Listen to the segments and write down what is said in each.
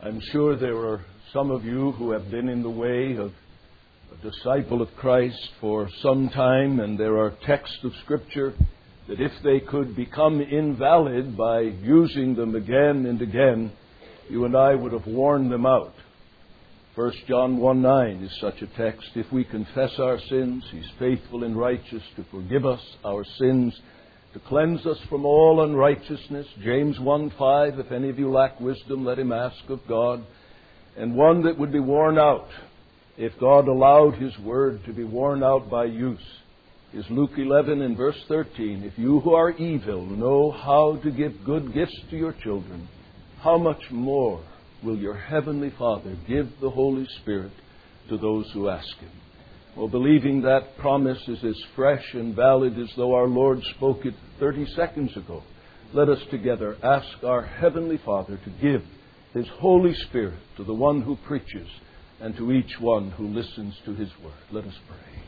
I'm sure there are some of you who have been in the way of a disciple of Christ for some time, and there are texts of Scripture that if they could become invalid by using them again and again, you and I would have worn them out. 1 John 1:9 is such a text. If we confess our sins, He's faithful and righteous to forgive us our sins, to cleanse us from all unrighteousness. James 1:5, if any of you lack wisdom, let him ask of God. And one that would be worn out, if God allowed His Word to be worn out by use, is Luke 11 and verse 13. If you who are evil know how to give good gifts to your children, how much more will your Heavenly Father give the Holy Spirit to those who ask Him? Well, believing that promise is as fresh and valid as though our Lord spoke it 30 seconds ago, let us together ask our Heavenly Father to give His Holy Spirit to the one who preaches and to each one who listens to His Word. Let us pray.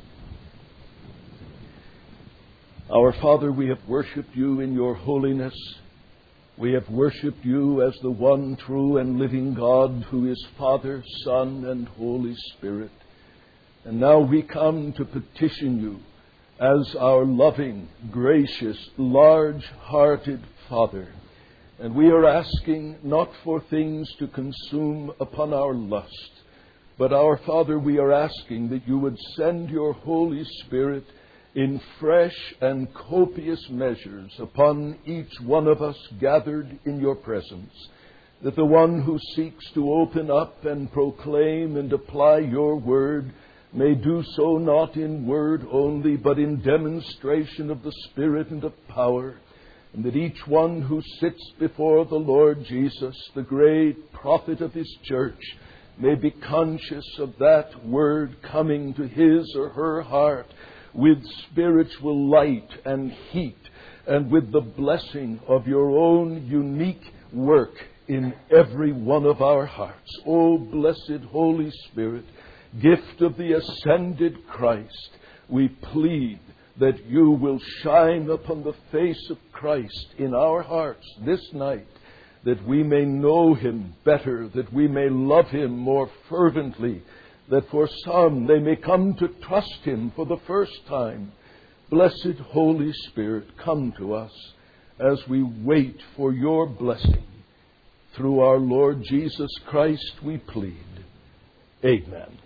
Our Father, we have worshipped You in Your holiness. We have worshipped You as the one true and living God who is Father, Son, and Holy Spirit. And now we come to petition You as our loving, gracious, large-hearted Father. And we are asking not for things to consume upon our lust, but our Father, we are asking that You would send Your Holy Spirit in fresh and copious measures upon each one of us gathered in Your presence, that the one who seeks to open up and proclaim and apply Your Word may do so not in word only, but in demonstration of the Spirit and of power, and that each one who sits before the Lord Jesus, the great prophet of His church, may be conscious of that Word coming to his or her heart with spiritual light and heat, and with the blessing of Your own unique work in every one of our hearts. O blessed Holy Spirit, gift of the ascended Christ, we plead that You will shine upon the face of Christ in our hearts this night, that we may know Him better, that we may love Him more fervently, that for some they may come to trust Him for the first time. Blessed Holy Spirit, come to us as we wait for Your blessing. Through our Lord Jesus Christ we plead. Amen.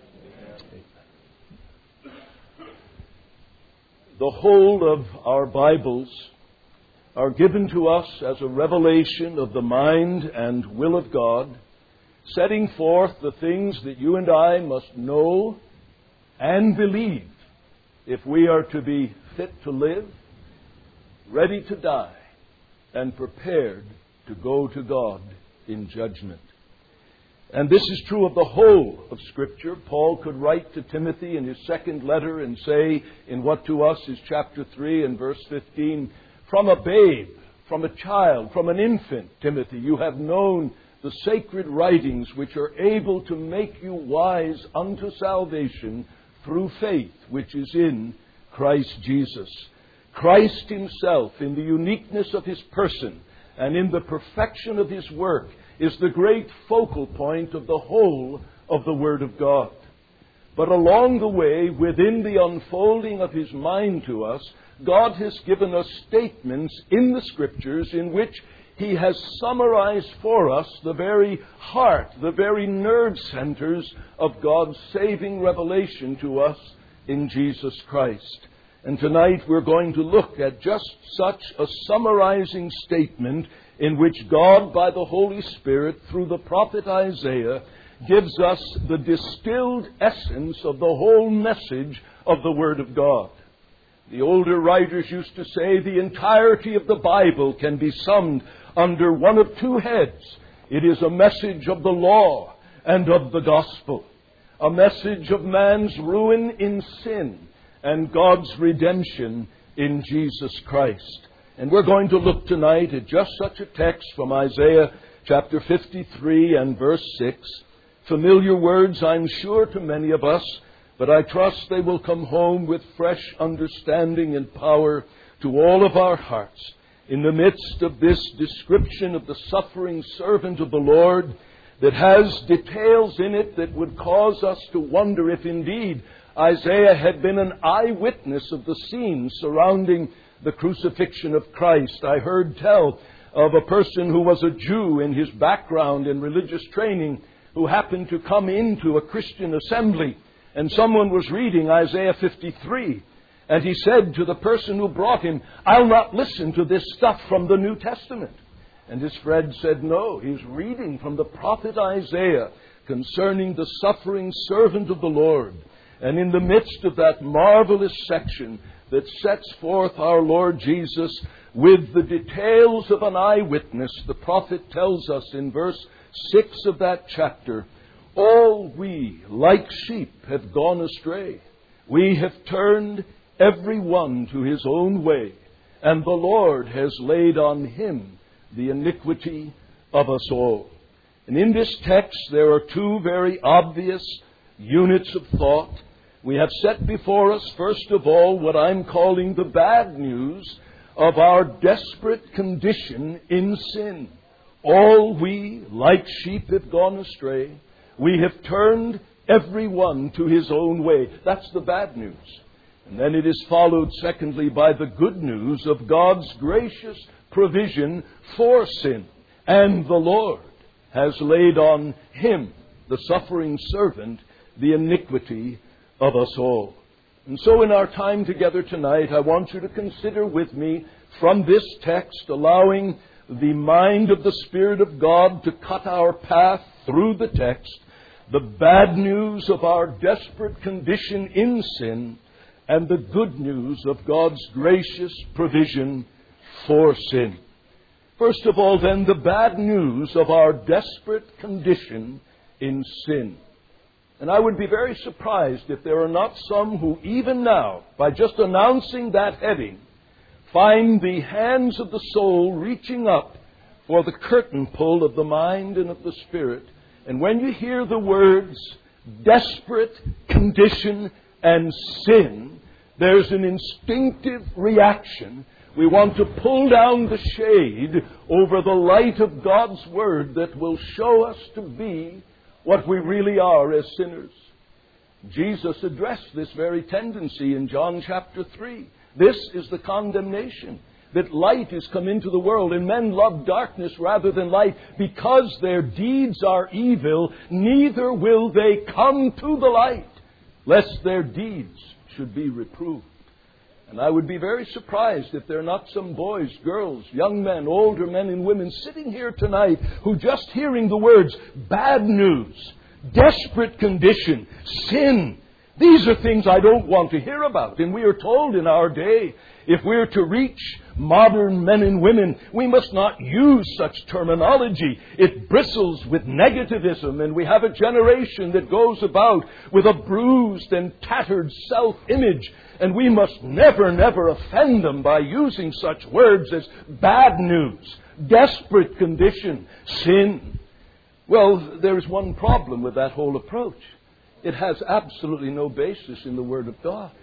The whole of our Bibles are given to us as a revelation of the mind and will of God, setting forth the things that you and I must know and believe if we are to be fit to live, ready to die, and prepared to go to God in judgment. And this is true of the whole of Scripture. Paul could write to Timothy in his second letter and say, in what to us is chapter 3 and verse 15, from a babe, from a child, from an infant, Timothy, you have known the sacred writings which are able to make you wise unto salvation through faith which is in Christ Jesus. Christ Himself, in the uniqueness of His person and in the perfection of His work, is the great focal point of the whole of the Word of God. But along the way, within the unfolding of His mind to us, God has given us statements in the Scriptures in which He has summarized for us the very heart, the very nerve centers of God's saving revelation to us in Jesus Christ. And tonight we're going to look at just such a summarizing statement in which God, by the Holy Spirit, through the prophet Isaiah, gives us the distilled essence of the whole message of the Word of God. The older writers used to say the entirety of the Bible can be summed under one of two heads. It is a message of the law and of the gospel, a message of man's ruin in sin and God's redemption in Jesus Christ. And we're going to look tonight at just such a text from Isaiah chapter 53 and verse 6. Familiar words, I'm sure, to many of us, but I trust they will come home with fresh understanding and power to all of our hearts. In the midst of this description of the suffering servant of the Lord, that has details in it that would cause us to wonder if indeed Isaiah had been an eyewitness of the scenes surrounding the crucifixion of Christ. I heard tell of a person who was a Jew in his background and religious training who happened to come into a Christian assembly, and someone was reading Isaiah 53, and he said to the person who brought him, "I'll not listen to this stuff from the New Testament." And his friend said, "No, he's reading from the prophet Isaiah concerning the suffering servant of the Lord." And in the midst of that marvelous section that sets forth our Lord Jesus with the details of an eyewitness, the prophet tells us in verse 6 of that chapter, "All we, like sheep, have gone astray. We have turned every one to his own way, and the Lord has laid on him the iniquity of us all." And in this text there are two very obvious units of thought. We have set before us, first of all, what I'm calling the bad news of our desperate condition in sin. All we, like sheep, have gone astray. We have turned every one to his own way. That's the bad news. And then it is followed, secondly, by the good news of God's gracious provision for sin. And the Lord has laid on him, the suffering servant, the iniquity of us all. And so in our time together tonight, I want you to consider with me from this text, allowing the mind of the Spirit of God to cut our path through the text, the bad news of our desperate condition in sin, and the good news of God's gracious provision for sin. First of all, then, the bad news of our desperate condition in sin. And I would be very surprised if there are not some who, even now, by just announcing that heading, find the hands of the soul reaching up for the curtain pull of the mind and of the spirit. And when you hear the words desperate condition and sin, there's an instinctive reaction. We want to pull down the shade over the light of God's Word that will show us to be what we really are as sinners. Jesus addressed this very tendency in John chapter 3. This is the condemnation, that light is come into the world, and men love darkness rather than light, because their deeds are evil. Neither will they come to the light, lest their deeds should be reproved. And I would be very surprised if there are not some boys, girls, young men, older men and women sitting here tonight who, just hearing the words bad news, desperate condition, sin, these are things I don't want to hear about. And we are told in our day, if we're to reach modern men and women, we must not use such terminology. It bristles with negativism, and we have a generation that goes about with a bruised and tattered self-image, and we must never, never offend them by using such words as bad news, desperate condition, sin. Well, there is one problem with that whole approach. It has absolutely no basis in the Word of God.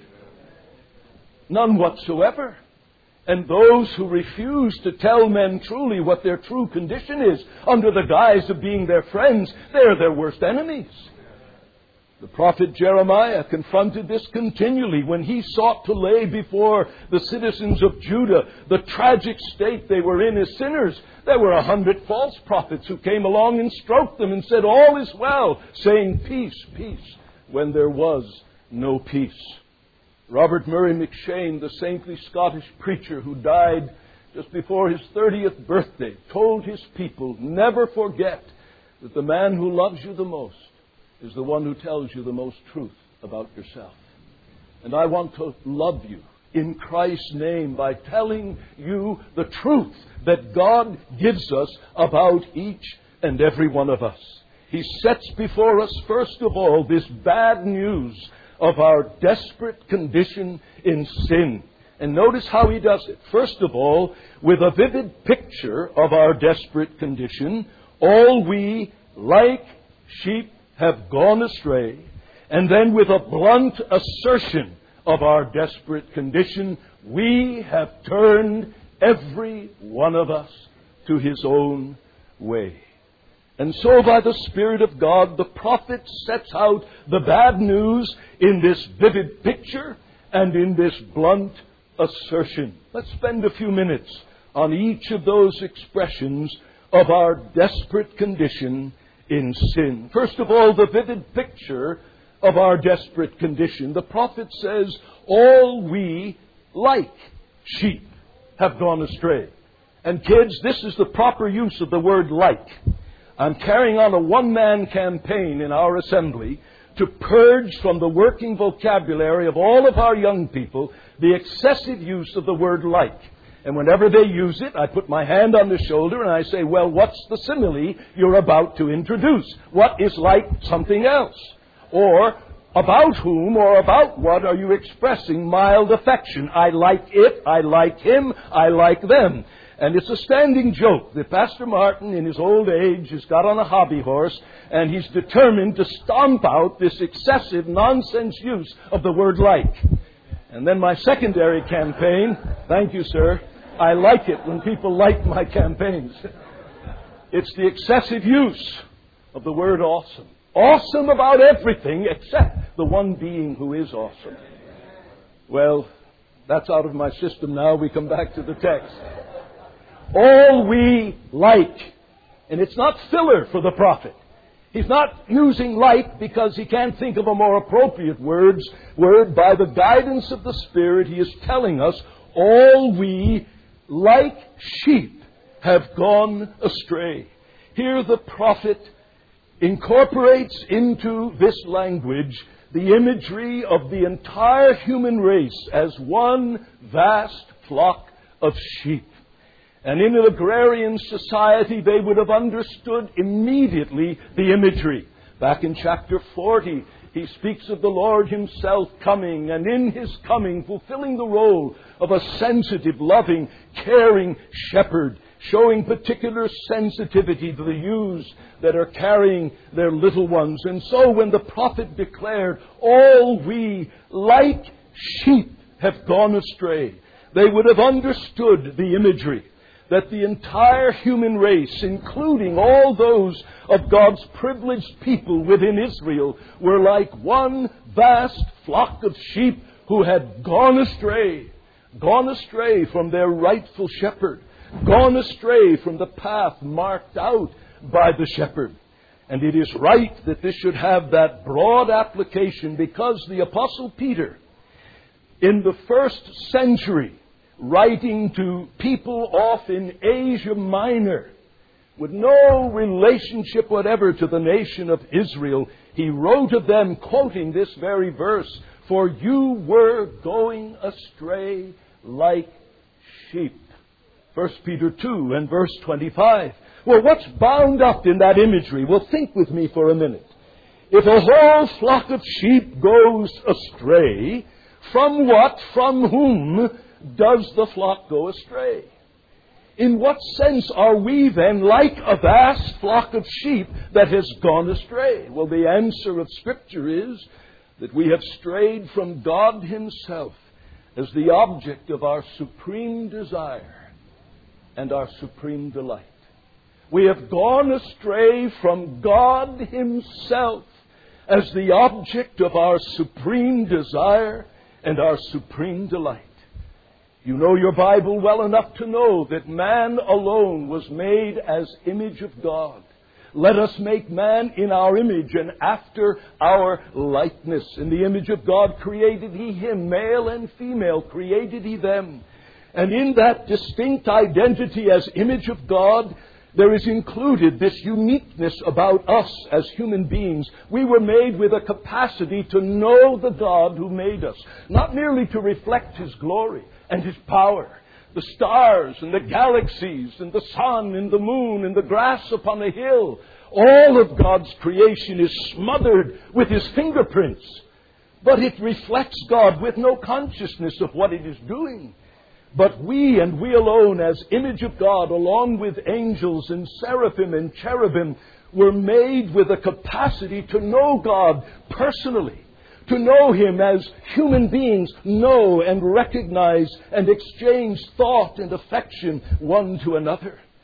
None whatsoever. And those who refuse to tell men truly what their true condition is under the guise of being their friends, they're their worst enemies. The prophet Jeremiah confronted this continually when he sought to lay before the citizens of Judah the tragic state they were in as sinners. There were 100 false prophets who came along and stroked them and said, "All is well," saying, "Peace, peace," when there was no peace. Robert Murray McShane, the saintly Scottish preacher who died just before his 30th birthday, told his people, "Never forget that the man who loves you the most is the one who tells you the most truth about yourself." And I want to love you in Christ's name by telling you the truth that God gives us about each and every one of us. He sets before us, first of all, this bad news of our desperate condition in sin. And notice how he does it. First of all, with a vivid picture of our desperate condition, all we, like sheep, have gone astray. And then with a blunt assertion of our desperate condition, we have turned every one of us to his own way. And so by the Spirit of God, the prophet sets out the bad news in this vivid picture and in this blunt assertion. Let's spend a few minutes on each of those expressions of our desperate condition in sin. First of all, the vivid picture of our desperate condition. The prophet says, all we, like sheep, have gone astray. And kids, this is the proper use of the word like. I'm carrying on a one-man campaign in our assembly to purge from the working vocabulary of all of our young people the excessive use of the word like. And whenever they use it, I put my hand on the shoulder and I say, well, what's the simile you're about to introduce? What is like something else? Or about whom or about what are you expressing mild affection? I like it, I like him, I like them. And it's a standing joke that Pastor Martin, in his old age, has got on a hobby horse, and he's determined to stomp out this excessive nonsense use of the word like. And then my secondary campaign, thank you, sir, I like it when people like my campaigns. It's the excessive use of the word awesome. Awesome about everything except the one being who is awesome. Well, that's out of my system now. We come back to the text. All we like. And it's not filler for the prophet. He's not using like because he can't think of a more appropriate word. By the guidance of the Spirit, he is telling us, all we, like sheep, have gone astray. Here the prophet incorporates into this language the imagery of the entire human race as one vast flock of sheep. And in an agrarian society, they would have understood immediately the imagery. Back in chapter 40, he speaks of the Lord himself coming, and in his coming, fulfilling the role of a sensitive, loving, caring shepherd, showing particular sensitivity to the ewes that are carrying their little ones. And so when the prophet declared, all we, like sheep, have gone astray, they would have understood the imagery that the entire human race, including all those of God's privileged people within Israel, were like one vast flock of sheep who had gone astray from their rightful shepherd, gone astray from the path marked out by the shepherd. And it is right that this should have that broad application, because the Apostle Peter, in the first century, writing to people off in Asia Minor, with no relationship whatever to the nation of Israel, he wrote of them, quoting this very verse, for you were going astray like sheep. 1 Peter 2 and verse 25. Well, what's bound up in that imagery? Well, think with me for a minute. If a whole flock of sheep goes astray, from what, from whom does the flock go astray? In what sense are we then like a vast flock of sheep that has gone astray? Well, the answer of Scripture is that we have strayed from God himself as the object of our supreme desire and our supreme delight. We have gone astray from God himself as the object of our supreme desire and our supreme delight. You know your Bible well enough to know that man alone was made as image of God. Let us make man in our image and after our likeness. In the image of God created he him, male and female created he them. And in that distinct identity as image of God, there is included this uniqueness about us as human beings. We were made with a capacity to know the God who made us, not merely to reflect his glory and his power. The stars and the galaxies and the sun and the moon and the grass upon a hill, all of God's creation is smothered with his fingerprints. But it reflects God with no consciousness of what it is doing. But we and we alone as image of God, along with angels and seraphim and cherubim, were made with a capacity to know God personally. To know him as human beings know and recognize and exchange thought and affection one to another.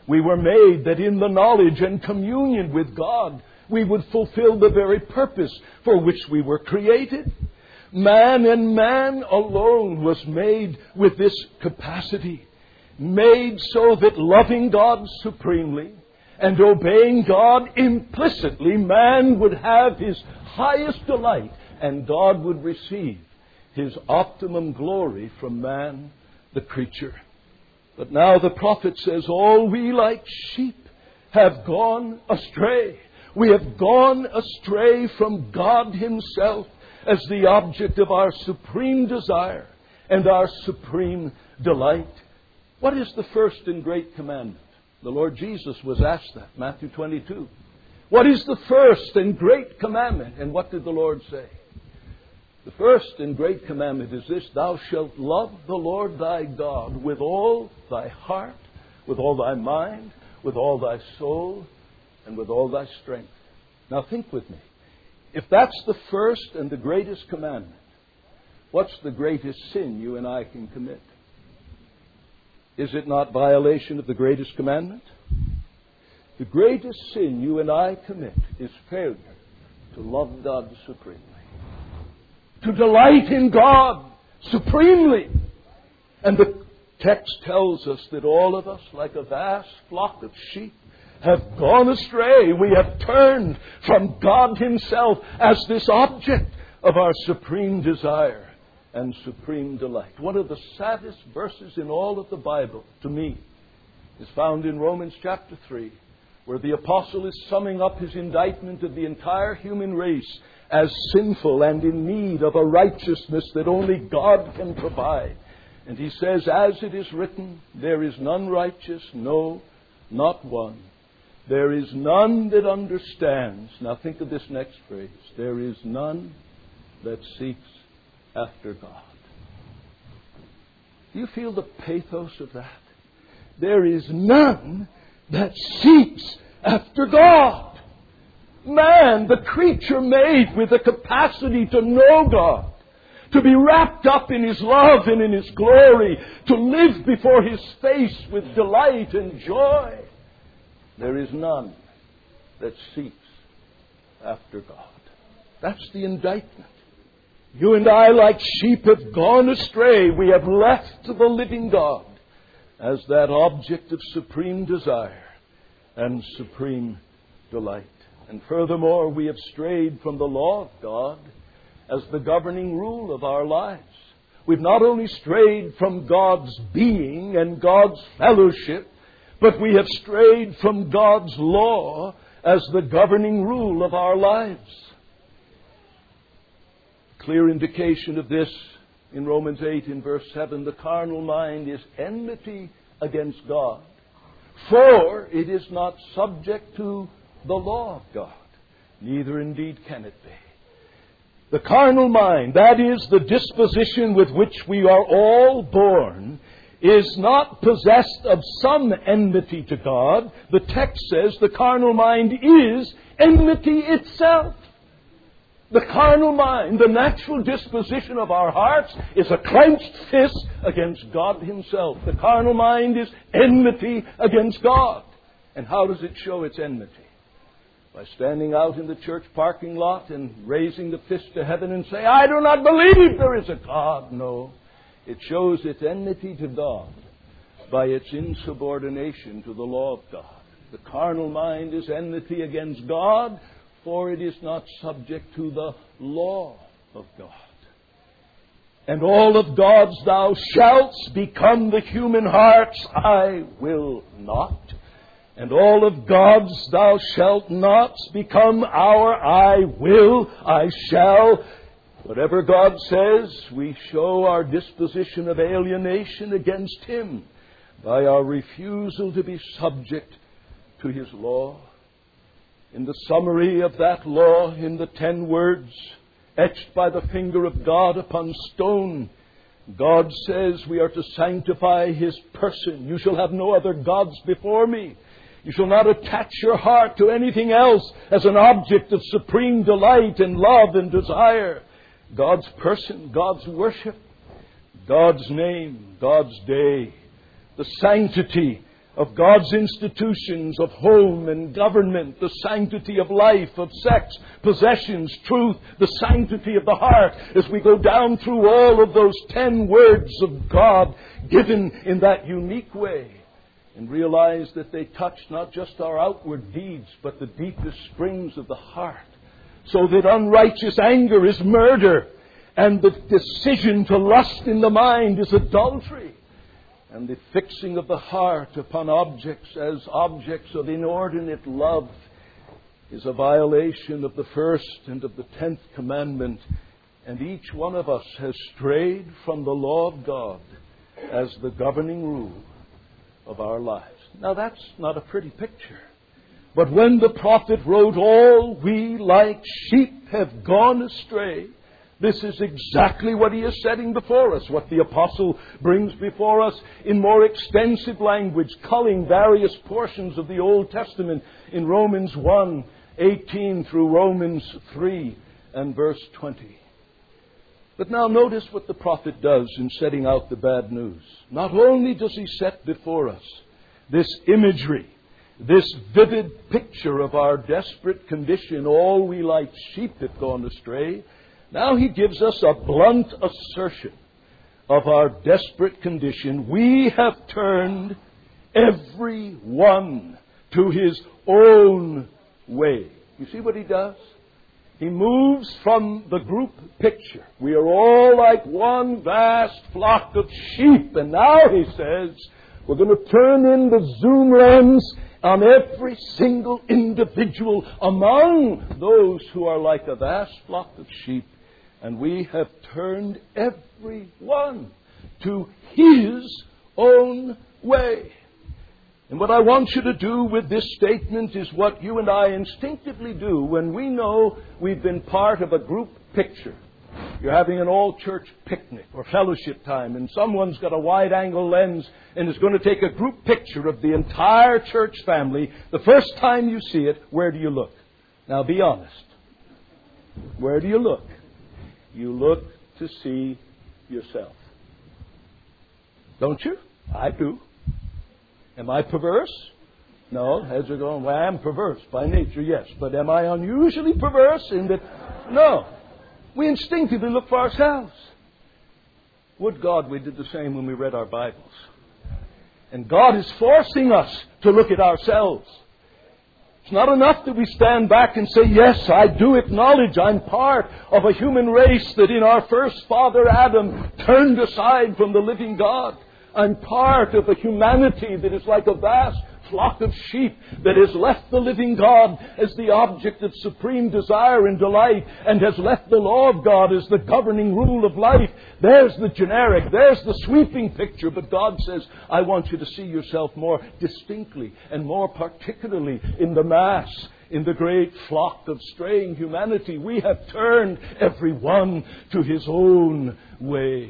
We were made that in the knowledge and communion with God, we would fulfill the very purpose for which we were created. Man and man alone was made with this capacity, made so that loving God supremely and obeying God implicitly, man would have his highest delight and God would receive his optimum glory from man, the creature. But now the prophet says, all we like sheep have gone astray. We have gone astray from God Himself as the object of our supreme desire and our supreme delight. What is the first and great commandment? The Lord Jesus was asked that, Matthew 22. What is the first and great commandment? And what did the Lord say? The first and great commandment is this: thou shalt love the Lord thy God with all thy heart, with all thy mind, with all thy soul, and with all thy strength. Now think with me. If that's the first and the greatest commandment, what's the greatest sin you and I can commit? Is it not violation of the greatest commandment? The greatest sin you and I commit is failure to love God supremely, to delight in God supremely. And the text tells us that all of us, like a vast flock of sheep, have gone astray. We have turned from God Himself as this object of our supreme desire and supreme delight. One of the saddest verses in all of the Bible, to me, is found in Romans chapter 3, where the apostle is summing up his indictment of the entire human race as sinful and in need of a righteousness that only God can provide. And he says, as it is written, there is none righteous, no, not one. There is none that understands. Now think of this next phrase. There is none that seeks after God. Do you feel the pathos of that? There is none that seeks after God. Man, the creature made with the capacity to know God, to be wrapped up in His love and in His glory, to live before His face with delight and joy. There is none that seeks after God. That's the indictment. You and I, like sheep, have gone astray. We have left the living God as that object of supreme desire and supreme delight. And furthermore, we have strayed from the law of God as the governing rule of our lives. We've not only strayed from God's being and God's fellowship, but we have strayed from God's law as the governing rule of our lives. Clear indication of this in Romans 8 in verse 7, the carnal mind is enmity against God, for it is not subject to the law of God, neither indeed can it be. The carnal mind, that is the disposition with which we are all born, is not possessed of some enmity to God. The text says the carnal mind is enmity itself. The carnal mind, the natural disposition of our hearts, is a clenched fist against God Himself. The carnal mind is enmity against God. And how does it show its enmity? By standing out in the church parking lot and raising the fist to heaven and say, I do not believe there is a God. No. It shows its enmity to God by its insubordination to the law of God. The carnal mind is enmity against God, for it is not subject to the law of God. And all of God's thou shalt become the human heart's I will not. And all of God's thou shalt not become our I will, I shall. Whatever God says, we show our disposition of alienation against Him by our refusal to be subject to His law. In the summary of that law, in the 10 words etched by the finger of God upon stone, God says we are to sanctify His person. You shall have no other gods before me. You shall not attach your heart to anything else as an object of supreme delight and love and desire. God's person, God's worship, God's name, God's day, the sanctity of God's institutions, of home and government, the sanctity of life, of sex, possessions, truth, the sanctity of the heart, as we go down through all of those 10 words of God given in that unique way, and realize that they touch not just our outward deeds, but the deepest springs of the heart, so that unrighteous anger is murder, and the decision to lust in the mind is adultery, and the fixing of the heart upon objects as objects of inordinate love is a violation of the first and of the 10th commandment. And each one of us has strayed from the law of God as the governing rule of our lives. Now that's not a pretty picture. But when the prophet wrote, "All we like sheep have gone astray," this is exactly what he is setting before us, what the apostle brings before us in more extensive language, culling various portions of the Old Testament in Romans 1:18 through Romans 3 and verse 20. But now notice what the prophet does in setting out the bad news. Not only does he set before us this imagery, this vivid picture of our desperate condition, all we like sheep have gone astray, now he gives us a blunt assertion of our desperate condition. We have turned every one to his own way. You see what he does? He moves from the group picture. We are all like one vast flock of sheep. And now he says, we're going to turn in the zoom lens on every single individual among those who are like a vast flock of sheep. And we have turned every one to his own way. And what I want you to do with this statement is what you and I instinctively do when we know we've been part of a group picture. You're having an all-church picnic or fellowship time, and someone's got a wide-angle lens and is going to take a group picture of the entire church family. The first time you see it, where do you look? Now be honest. Where do you look? You look to see yourself. Don't you? I do. Am I perverse? No. Heads are going, well, I'm perverse by nature, yes. But am I unusually perverse in that? No. We instinctively look for ourselves. Would God we did the same when we read our Bibles. And God is forcing us to look at ourselves. It's not enough that we stand back and say, yes, I do acknowledge I'm part of a human race that in our first father Adam turned aside from the living God. I'm part of a humanity that is like a vast flock of sheep that has left the living God as the object of supreme desire and delight and has left the law of God as the governing rule of life. There's the generic, there's the sweeping picture. But God says, I want you to see yourself more distinctly and more particularly in the mass, in the great flock of straying humanity. We have turned every one to his own way.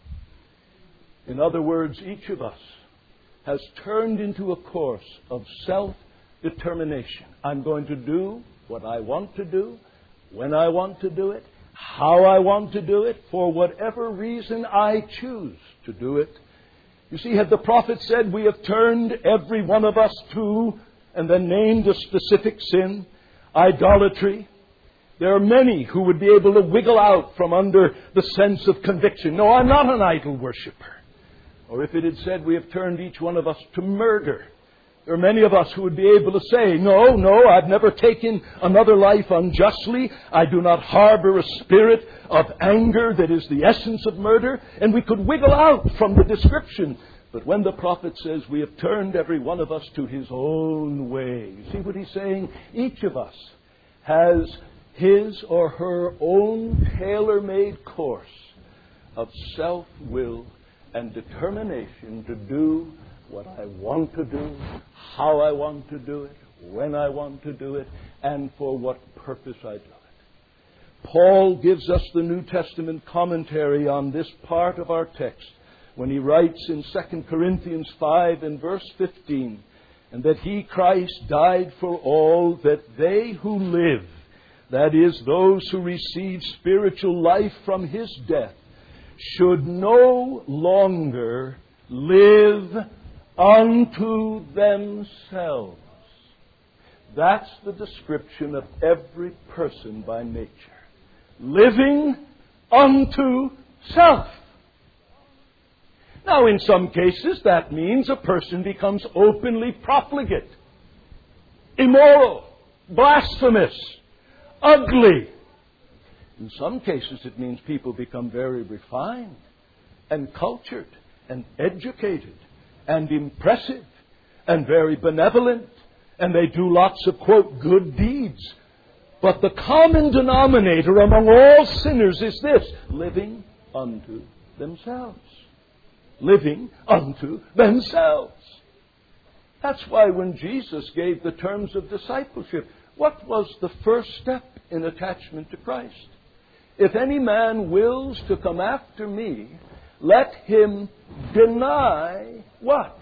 In other words, each of us has turned into a course of self-determination. I'm going to do what I want to do, when I want to do it, how I want to do it, for whatever reason I choose to do it. You see, had the prophet said we have turned every one of us to, and then named a specific sin, idolatry, there are many who would be able to wiggle out from under the sense of conviction. No, I'm not an idol worshiper. Or if it had said we have turned each one of us to murder, there are many of us who would be able to say, no, I've never taken another life unjustly. I do not harbor a spirit of anger that is the essence of murder. And we could wiggle out from the description. But when the prophet says we have turned every one of us to his own way, you see what he's saying? Each of us has his or her own tailor-made course of self-will and determination to do what I want to do, how I want to do it, when I want to do it, and for what purpose I do it. Paul gives us the New Testament commentary on this part of our text when he writes in 2 Corinthians 5 and verse 15, and that he, Christ, died for all, that they who live, that is, those who receive spiritual life from his death, should no longer live unto themselves. That's the description of every person by nature. Living unto self. Now, in some cases, that means a person becomes openly profligate, immoral, blasphemous, ugly. In some cases, it means people become very refined and cultured and educated and impressive and very benevolent, and they do lots of, quote, good deeds. But the common denominator among all sinners is this: living unto themselves. Living unto themselves. That's why when Jesus gave the terms of discipleship, what was the first step in attachment to Christ? If any man wills to come after me, let him deny what?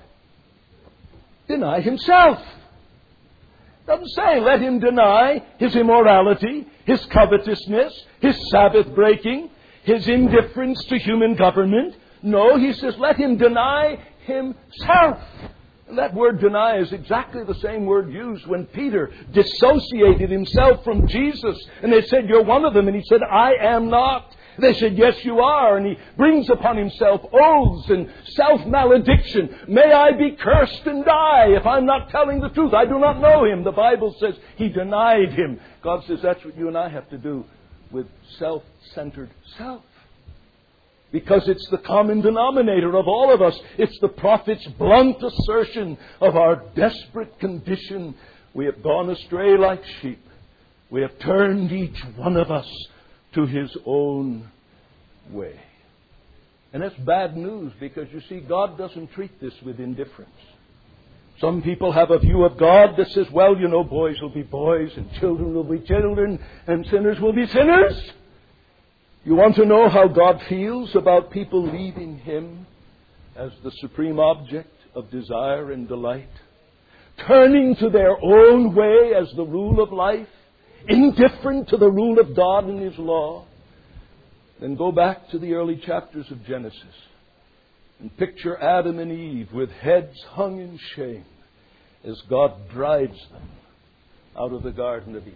Deny himself. Doesn't say let him deny his immorality, his covetousness, his Sabbath breaking, his indifference to human government. No, he says let him deny himself. And that word deny is exactly the same word used when Peter dissociated himself from Jesus. And they said, you're one of them. And he said, I am not. They said, yes, you are. And he brings upon himself oaths and self-malediction. May I be cursed and die if I'm not telling the truth. I do not know him. The Bible says he denied him. God says that's what you and I have to do with self-centered self. Because it's the common denominator of all of us. It's the prophet's blunt assertion of our desperate condition. We have gone astray like sheep. We have turned each one of us to his own way. And that's bad news because, you see, God doesn't treat this with indifference. Some people have a view of God that says, well, you know, boys will be boys and children will be children and sinners will be sinners. You want to know how God feels about people leaving him as the supreme object of desire and delight? Turning to their own way as the rule of life? Indifferent to the rule of God and his law? Then go back to the early chapters of Genesis and picture Adam and Eve with heads hung in shame as God drives them out of the Garden of Eden.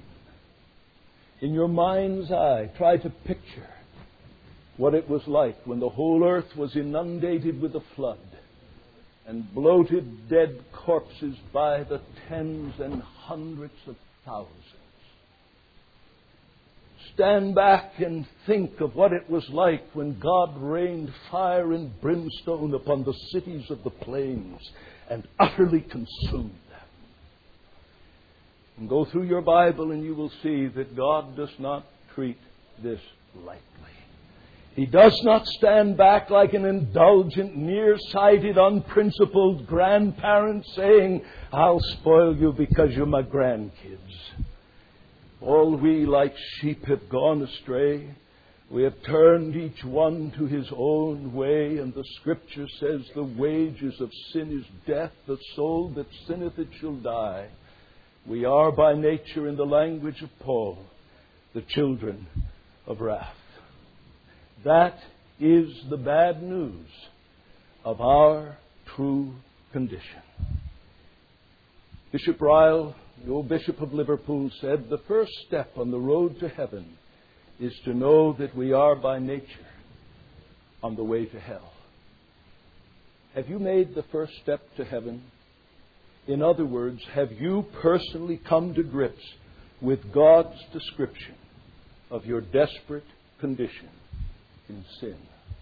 In your mind's eye, try to picture what it was like when the whole earth was inundated with a flood and bloated dead corpses by the tens and hundreds of thousands. Stand back and think of what it was like when God rained fire and brimstone upon the cities of the plains and utterly consumed them. And go through your Bible and you will see that God does not treat this lightly. He does not stand back like an indulgent, nearsighted, unprincipled grandparent saying, I'll spoil you because you're my grandkids. All we like sheep have gone astray. We have turned each one to his own way, and the Scripture says the wages of sin is death. The soul that sinneth it shall die. We are by nature, in the language of Paul, the children of wrath. That is the bad news of our true condition. Bishop Ryle, the old Bishop of Liverpool, said the first step on the road to heaven is to know that we are by nature on the way to hell. Have you made the first step to heaven? In other words, have you personally come to grips with God's description of your desperate condition in sin?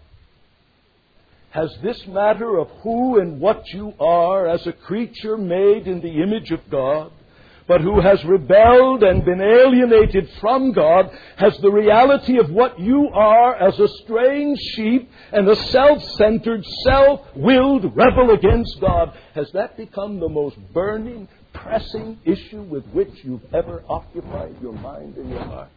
Has this matter of who and what you are as a creature made in the image of God, but who has rebelled and been alienated from God, has the reality of what you are as a strange sheep and a self-centered, self-willed rebel against God, has that become the most burning, pressing issue with which you've ever occupied your mind and your heart?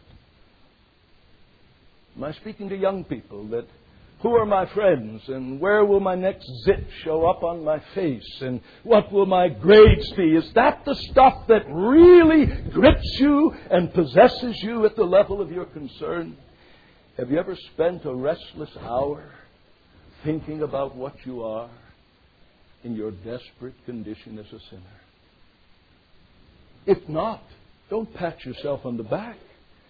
Am I speaking to young people that who are my friends and where will my next zit show up on my face and what will my grades be? Is that the stuff that really grips you and possesses you at the level of your concern? Have you ever spent a restless hour thinking about what you are? in your desperate condition as a sinner? If not, don't pat yourself on the back.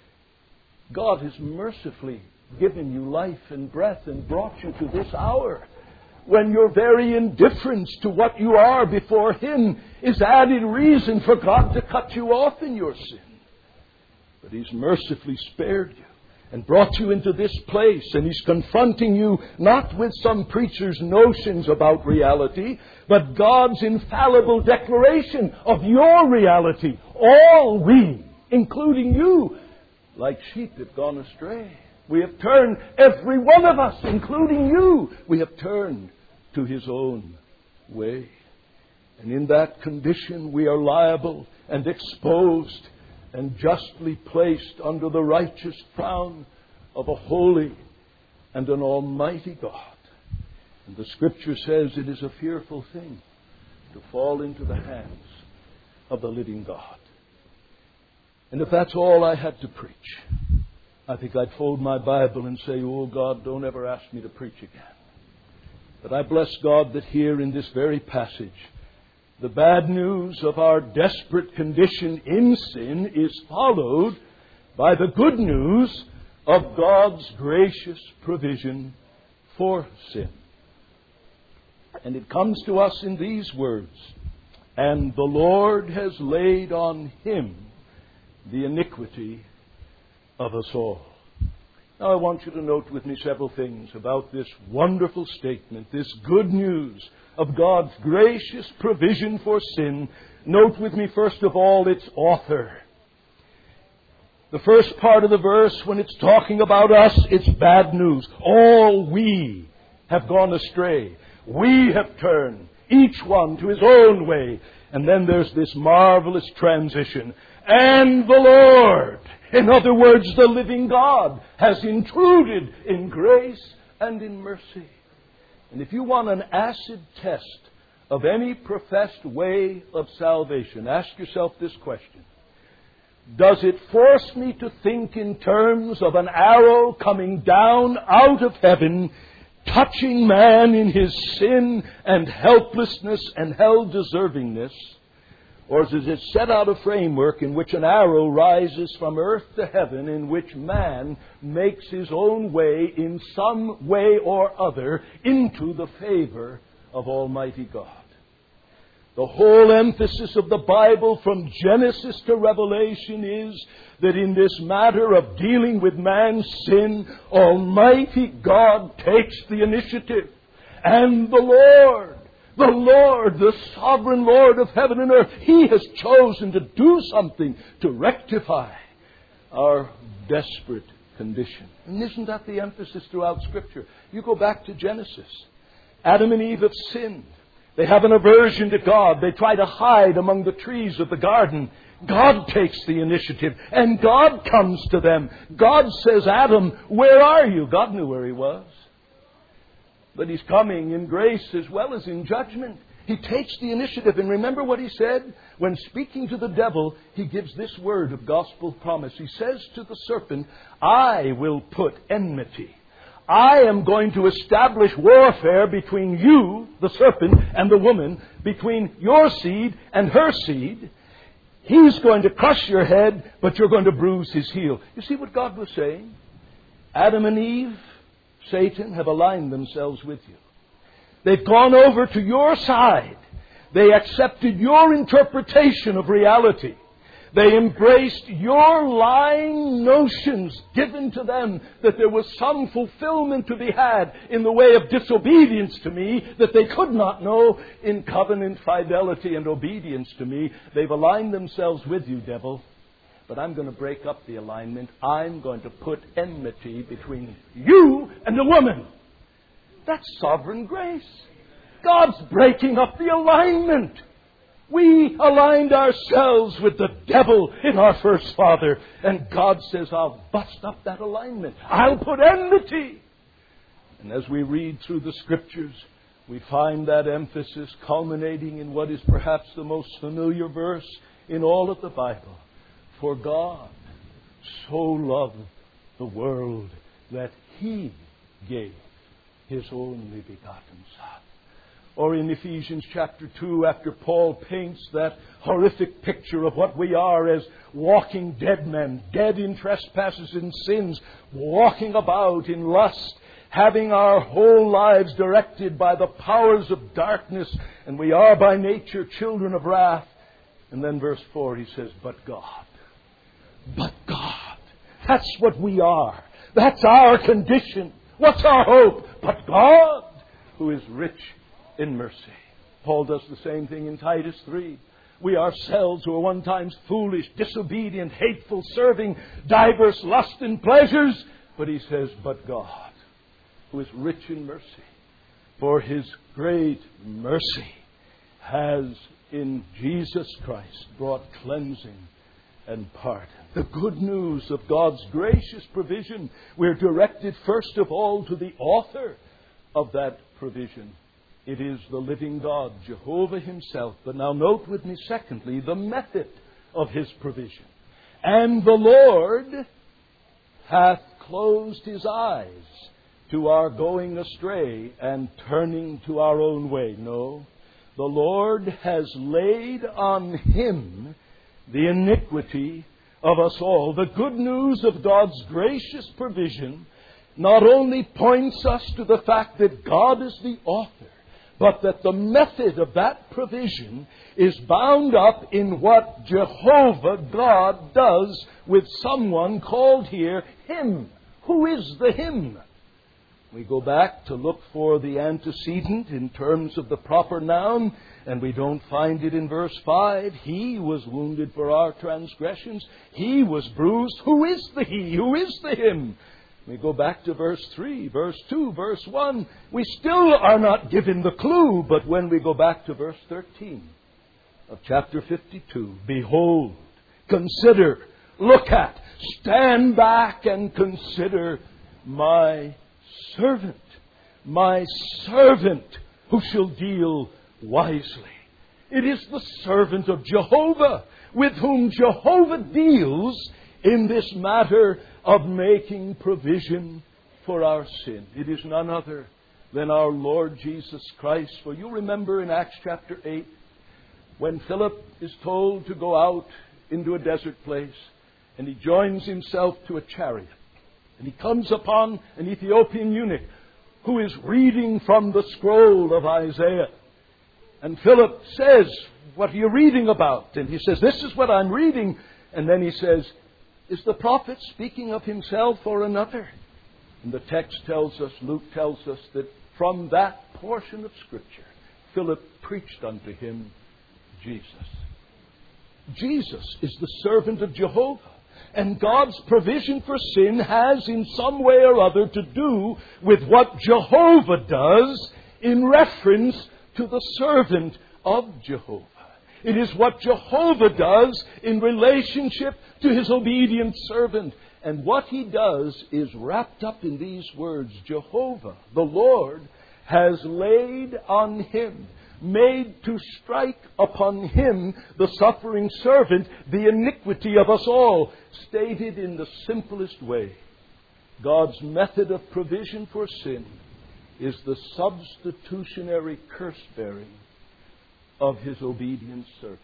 God has mercifully given you life and breath and brought you to this hour when your very indifference to what you are before Him is added reason for God to cut you off in your sin. But He's mercifully spared you and brought you into this place, and He's confronting you not with some preacher's notions about reality, but God's infallible declaration of your reality. All we, including you, like sheep have gone astray. We have turned, every one of us, including you, we have turned to His own way. And in that condition we are liable and exposed and justly placed under the righteous frown of a holy and an almighty God. And the Scripture says it is a fearful thing to fall into the hands of the living God. And if that's all I had to preach, I think I'd fold my Bible and say, "Oh God, don't ever ask me to preach again." But I bless God that here in this very passage, the bad news of our desperate condition in sin is followed by the good news of God's gracious provision for sin. And it comes to us in these words, "And the Lord has laid on Him the iniquity of us all." Now I want you to note with me several things about this wonderful statement, this good news of God's gracious provision for sin. Note with me, first of all, its author. The first part of the verse, when it's talking about us, it's bad news. All we have gone astray. We have turned, each one to his own way. And then there's this marvelous transition. And the Lord, in other words, the living God, has intruded in grace and in mercy. And if you want an acid test of any professed way of salvation, ask yourself this question. Does it force me to think in terms of an arrow coming down out of heaven, touching man in his sin and helplessness and hell deservingness? Or does it set out a framework in which an arrow rises from earth to heaven, in which man makes his own way in some way or other into the favor of Almighty God? The whole emphasis of the Bible from Genesis to Revelation is that in this matter of dealing with man's sin, Almighty God takes the initiative. And the Lord, the sovereign Lord of heaven and earth, He has chosen to do something to rectify our desperate condition. And isn't that the emphasis throughout Scripture? You go back to Genesis. Adam and Eve have sinned. They have an aversion to God. They try to hide among the trees of the garden. God takes the initiative, and God comes to them. God says, "Adam, where are you?" God knew where he was. But He's coming in grace as well as in judgment. He takes the initiative. And remember what He said? When speaking to the devil, He gives this word of gospel promise. He says to the serpent, "I will put enmity. I am going to establish warfare between you, the serpent, and the woman, between your seed and her seed. He's going to crush your head, but you're going to bruise his heel." You see what God was saying? Adam and Eve, Satan, have aligned themselves with you. They've gone over to your side. They accepted your interpretation of reality. They embraced your lying notions given to them that there was some fulfillment to be had in the way of disobedience to me that they could not know in covenant fidelity and obedience to me. They've aligned themselves with you, devil. But I'm going to break up the alignment. I'm going to put enmity between you and the woman. That's sovereign grace. God's breaking up the alignment. We aligned ourselves with the devil in our first father. And God says, "I'll bust up that alignment. I'll put enmity." And as we read through the Scriptures, we find that emphasis culminating in what is perhaps the most familiar verse in all of the Bible. "For God so loved the world that He gave His only begotten Son." Or in Ephesians chapter 2, after Paul paints that horrific picture of what we are as walking dead men, dead in trespasses and sins, walking about in lust, having our whole lives directed by the powers of darkness, and we are by nature children of wrath. And then verse 4, he says, but God. But God. That's what we are. That's our condition. What's our hope? But God, who is rich in mercy. Paul does the same thing in Titus 3. We ourselves who were one time foolish, disobedient, hateful, serving diverse lusts and pleasures. But he says, but God, who is rich in mercy, for His great mercy has in Jesus Christ brought cleansing and pardon. The good news of God's gracious provision, we're directed first of all to the author of that provision. It is the living God, Jehovah Himself. But now note with me, secondly, the method of His provision. And the Lord hath closed His eyes to our going astray and turning to our own way. No, the Lord has laid on Him the iniquity of us all. The good news of God's gracious provision not only points us to the fact that God is the author, but that the method of that provision is bound up in what Jehovah God does with someone called here Him. Who is the Him? We go back to look for the antecedent in terms of the proper noun, and we don't find it in verse 5. He was wounded for our transgressions. He was bruised. Who is the He? Who is the Him? We go back to verse 3, verse 2, verse 1. We still are not given the clue, but when we go back to verse 13 of chapter 52, behold, consider, look at, stand back and consider my servant who shall deal wisely. It is the servant of Jehovah with whom Jehovah deals in this matter of making provision for our sin. It is none other than our Lord Jesus Christ. For you remember in Acts chapter 8, when Philip is told to go out into a desert place, and he joins himself to a chariot, and he comes upon an Ethiopian eunuch who is reading from the scroll of Isaiah. And Philip says, what are you reading about? And he says, this is what I'm reading. And then he says, is the prophet speaking of himself or another? And the text tells us, Luke tells us, that from that portion of Scripture, Philip preached unto him Jesus. Jesus is the servant of Jehovah. And God's provision for sin has in some way or other to do with what Jehovah does in reference to the servant of Jehovah. It is what Jehovah does in relationship to His obedient servant. And what He does is wrapped up in these words. Jehovah, the Lord, has laid on Him, made to strike upon Him, the suffering servant, the iniquity of us all. Stated in the simplest way, God's method of provision for sin is the substitutionary curse-bearing of His obedient servant.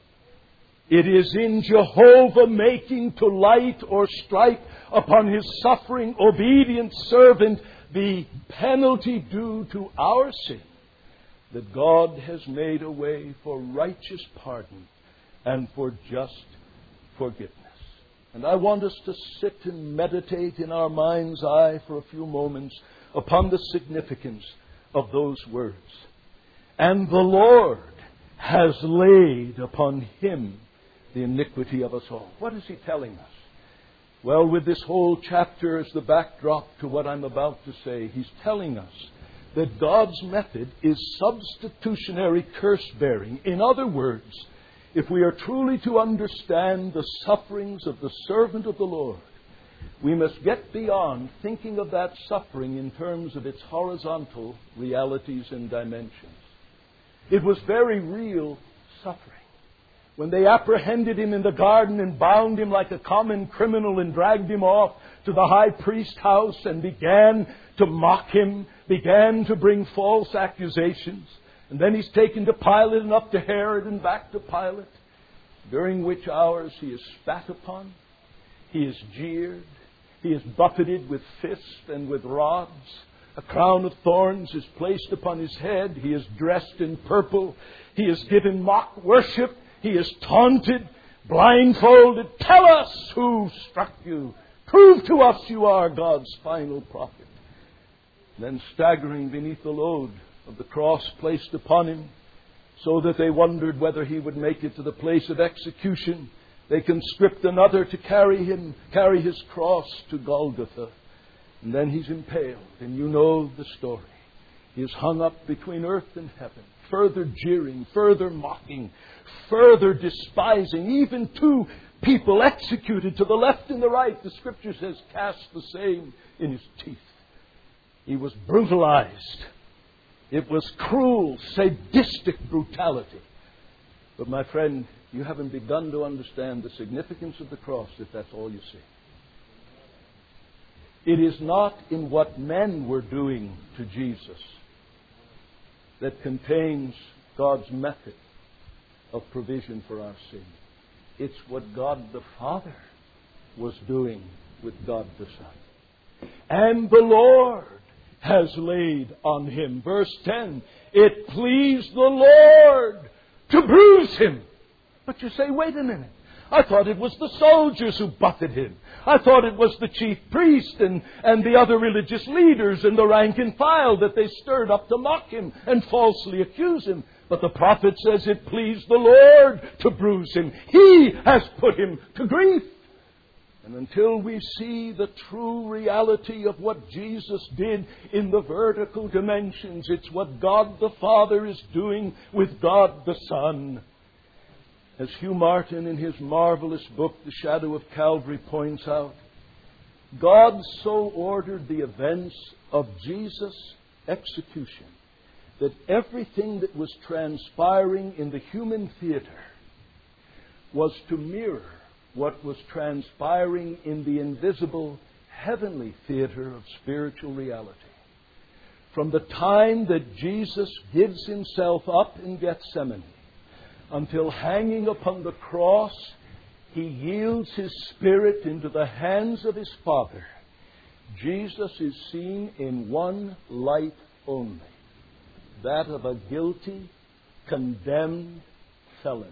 It is in Jehovah making to light or strike upon His suffering, obedient servant the penalty due to our sin that God has made a way for righteous pardon and for just forgiveness. And I want us to sit and meditate in our mind's eye for a few moments upon the significance of those words. And the Lord has laid upon Him the iniquity of us all. What is He telling us? Well, with this whole chapter as the backdrop to what I'm about to say, He's telling us that God's method is substitutionary curse-bearing. In other words, if we are truly to understand the sufferings of the servant of the Lord, we must get beyond thinking of that suffering in terms of its horizontal realities and dimensions. It was very real suffering. When they apprehended Him in the garden and bound Him like a common criminal and dragged Him off to the high priest's house and began to mock Him, began to bring false accusations, And then he's taken to Pilate and up to Herod and back to Pilate, during which hours he is spat upon, he is jeered, he is buffeted with fists and with rods. A crown of thorns is placed upon his head. He is dressed in purple. He is given mock worship. He is taunted, blindfolded. Tell us who struck you. Prove to us you are God's final prophet. Then staggering beneath the load of the cross placed upon him, so that they wondered whether he would make it to the place of execution, they conscript another to carry his cross to Golgotha. And then he's impaled, and you know the story. He is hung up between earth and heaven, further jeering, further mocking, further despising. Even two people executed to the left and the right, the Scripture says, cast the same in his teeth. He was brutalized. It was cruel, sadistic brutality. But my friend, you haven't begun to understand the significance of the cross if that's all you see. It is not in what men were doing to Jesus that contains God's method of provision for our sin. It's what God the Father was doing with God the Son. And the Lord has laid on him. Verse 10, it pleased the Lord to bruise him. But you say, wait a minute. I thought it was the soldiers who buffeted him. I thought it was the chief priest and the other religious leaders and the rank and file that they stirred up to mock him and falsely accuse him. But the prophet says it pleased the Lord to bruise him. He has put him to grief. And until we see the true reality of what Jesus did in the vertical dimensions, it's what God the Father is doing with God the Son. As Hugh Martin in his marvelous book, The Shadow of Calvary, points out, God so ordered the events of Jesus' execution that everything that was transpiring in the human theater was to mirror what was transpiring in the invisible heavenly theater of spiritual reality. From the time that Jesus gives himself up in Gethsemane until hanging upon the cross, he yields his spirit into the hands of his Father. Jesus is seen in one light only, that of a guilty, condemned felon.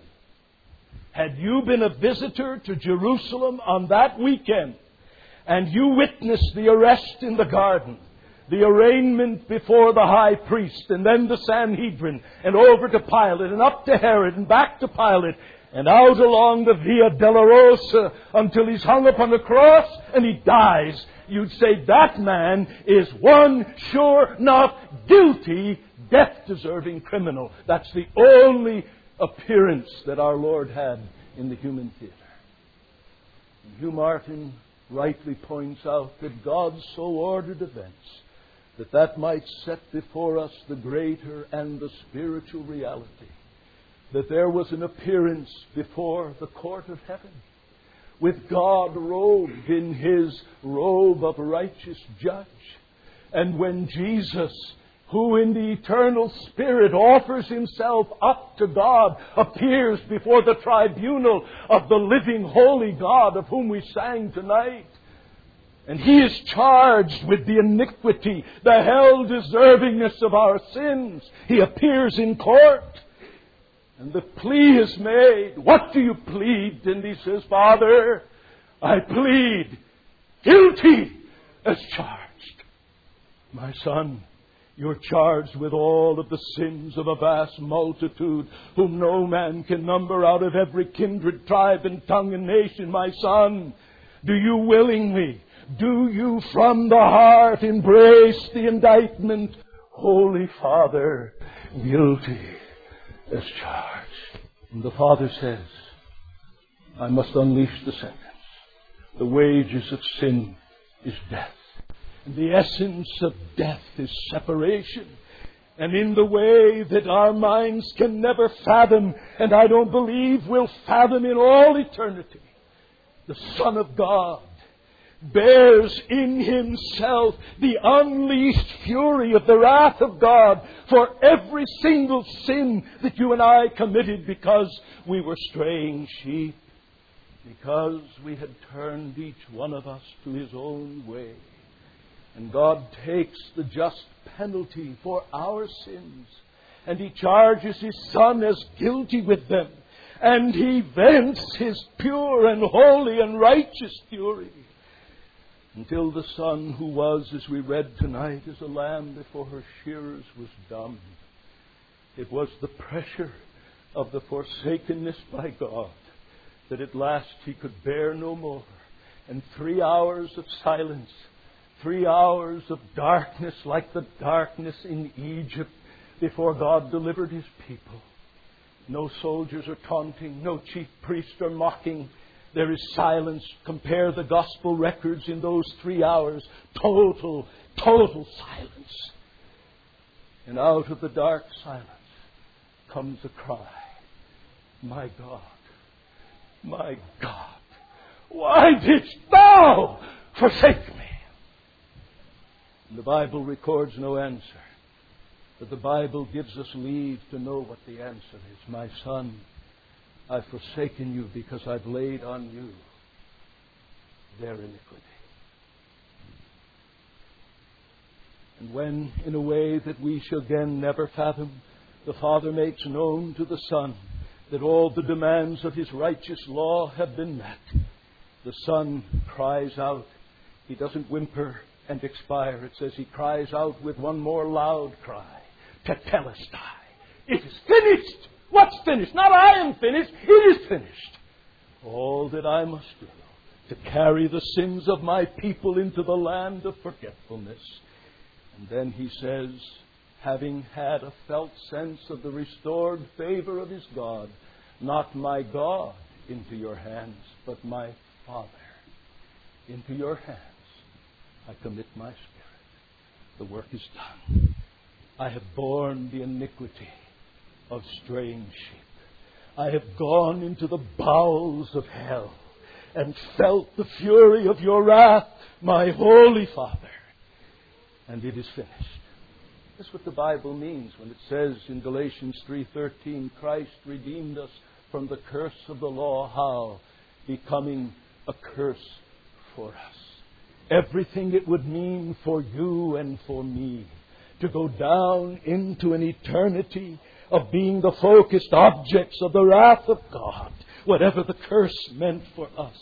Had you been a visitor to Jerusalem on that weekend, and you witnessed the arrest in the garden, the arraignment before the high priest, and then the Sanhedrin, and over to Pilate, and up to Herod, and back to Pilate, and out along the Via Dolorosa until he's hung upon the cross and he dies, you'd say that man is one sure, not guilty, death-deserving criminal. That's the only appearance that our Lord had in the human theater. And Hugh Martin rightly points out that God so ordered events that might set before us the greater and the spiritual reality, that there was an appearance before the court of heaven, with God robed in His robe of righteous judge. And when Jesus, who in the eternal Spirit offers Himself up to God, appears before the tribunal of the living holy God of whom we sang tonight, and He is charged with the iniquity, the hell-deservingness of our sins, He appears in court. And the plea is made. What do you plead? And he says, Father, I plead guilty as charged. My son, you're charged with all of the sins of a vast multitude whom no man can number out of every kindred, tribe, and tongue and nation. My son, do you willingly, do you from the heart embrace the indictment? Holy Father, guilty as charged. And the Father says, I must unleash the sentence. The wages of sin is death. And the essence of death is separation. And in the way that our minds can never fathom, and I don't believe will fathom in all eternity, the Son of God bears in himself the unleashed fury of the wrath of God for every single sin that you and I committed because we were straying sheep, because we had turned each one of us to his own way. And God takes the just penalty for our sins, and he charges his Son as guilty with them, and he vents his pure and holy and righteous fury until the Son, who was, as we read tonight, as a lamb before her shearers, was dumb. It was the pressure of the forsakenness by God that at last he could bear no more. And 3 hours of silence, 3 hours of darkness like the darkness in Egypt before God delivered his people. No soldiers are taunting, no chief priests are mocking. There is silence. Compare the gospel records in those 3 hours. Total silence. And out of the dark silence comes a cry. My God, my God, why didst thou forsake me? And the Bible records no answer. But the Bible gives us leave to know what the answer is. My son, I've forsaken you because I've laid on you their iniquity. And when, in a way that we shall again never fathom, the Father makes known to the Son that all the demands of his righteous law have been met, the Son cries out. He doesn't whimper and expire. It says he cries out with one more loud cry. Tetelestai. It is finished. What's finished? Not I am finished. It is finished. All that I must do to carry the sins of my people into the land of forgetfulness. And then he says, having had a felt sense of the restored favor of his God, not my God into your hands, but my Father into your hands, I commit my spirit. The work is done. I have borne the iniquity of straying sheep. I have gone into the bowels of hell and felt the fury of your wrath, my holy Father. And it is finished. That's what the Bible means when it says in Galatians 3:13, Christ redeemed us from the curse of the law. How? Becoming a curse for us. Everything it would mean for you and for me to go down into an eternity of being the focused objects of the wrath of God. Whatever the curse meant for us,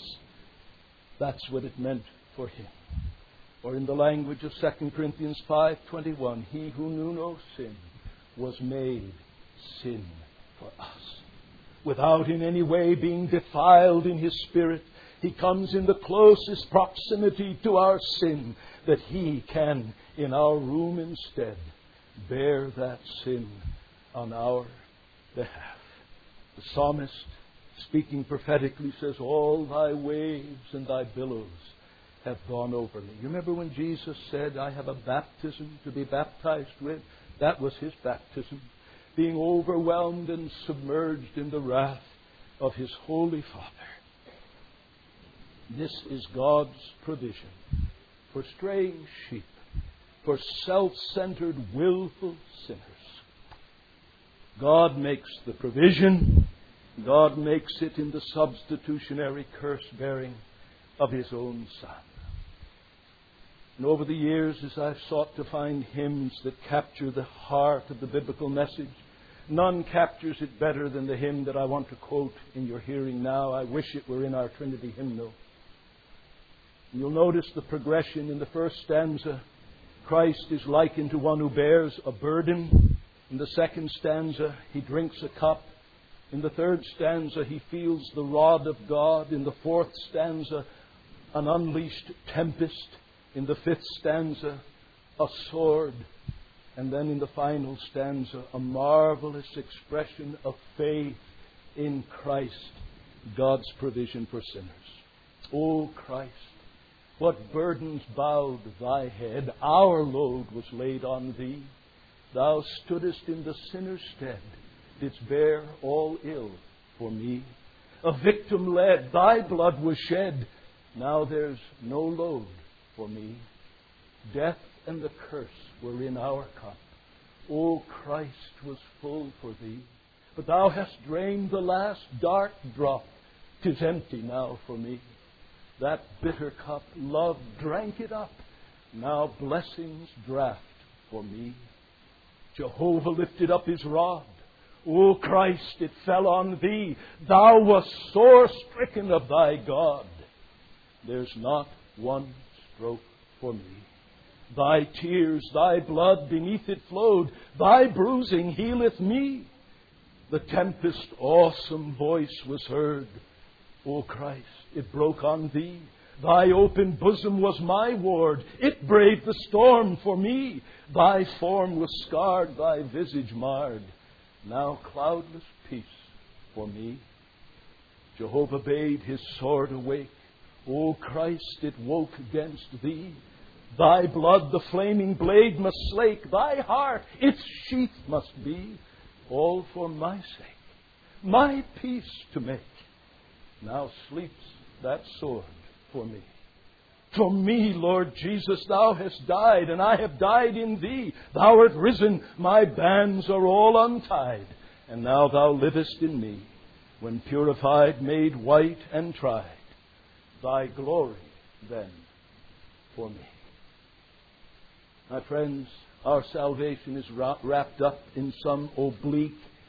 that's what it meant for him. Or in the language of 2 Corinthians 5:21, he who knew no sin was made sin for us. Without in any way being defiled in his spirit, he comes in the closest proximity to our sin that he can, in our room instead, bear that sin on our behalf. The psalmist, speaking prophetically, says, all thy waves and thy billows have gone over me. You remember when Jesus said, I have a baptism to be baptized with? That was his baptism. Being overwhelmed and submerged in the wrath of his holy Father. This is God's provision for straying sheep, for self-centered, willful sinners. God makes the provision. God makes it in the substitutionary curse-bearing of his own Son. And over the years, as I've sought to find hymns that capture the heart of the biblical message, none captures it better than the hymn that I want to quote in your hearing now. I wish it were in our Trinity hymnal. You'll notice the progression in the first stanza. Christ is likened to one who bears a burden. In the second stanza, he drinks a cup. In the third stanza, he feels the rod of God. In the fourth stanza, an unleashed tempest. In the fifth stanza, a sword. And then in the final stanza, a marvelous expression of faith in Christ, God's provision for sinners. O Christ, what burdens bowed thy head, our load was laid on thee. Thou stoodest in the sinner's stead, didst bear all ill for me. A victim led, thy blood was shed, Now there's no load for me. Death and the curse were in our cup. O Christ was full for thee. But thou hast drained the last dark drop. 'Tis empty now for me. That bitter cup, love drank it up. Now blessing's draught for me. Jehovah lifted up his rod. O Christ, it fell on thee. Thou wast sore stricken of thy God. There's not one stroke for me. Thy tears, thy blood beneath it flowed. Thy bruising healeth me. The tempest's awesome voice was heard. O Christ, it broke on thee. Thy open bosom was my ward. It braved the storm for me. Thy form was scarred, thy visage marred. Now cloudless peace for me. Jehovah bade his sword awake. O Christ, it woke against thee. Thy blood the flaming blade must slake. Thy heart its sheath must be. All for my sake, my peace to make. Now sleeps that sword for me. For me, Lord Jesus, thou hast died, and I have died in thee. Thou art risen, my bands are all untied, and now thou livest in me. When purified, made white and tried, thy glory then for me. My friends, our salvation is wrapped up in some oblique,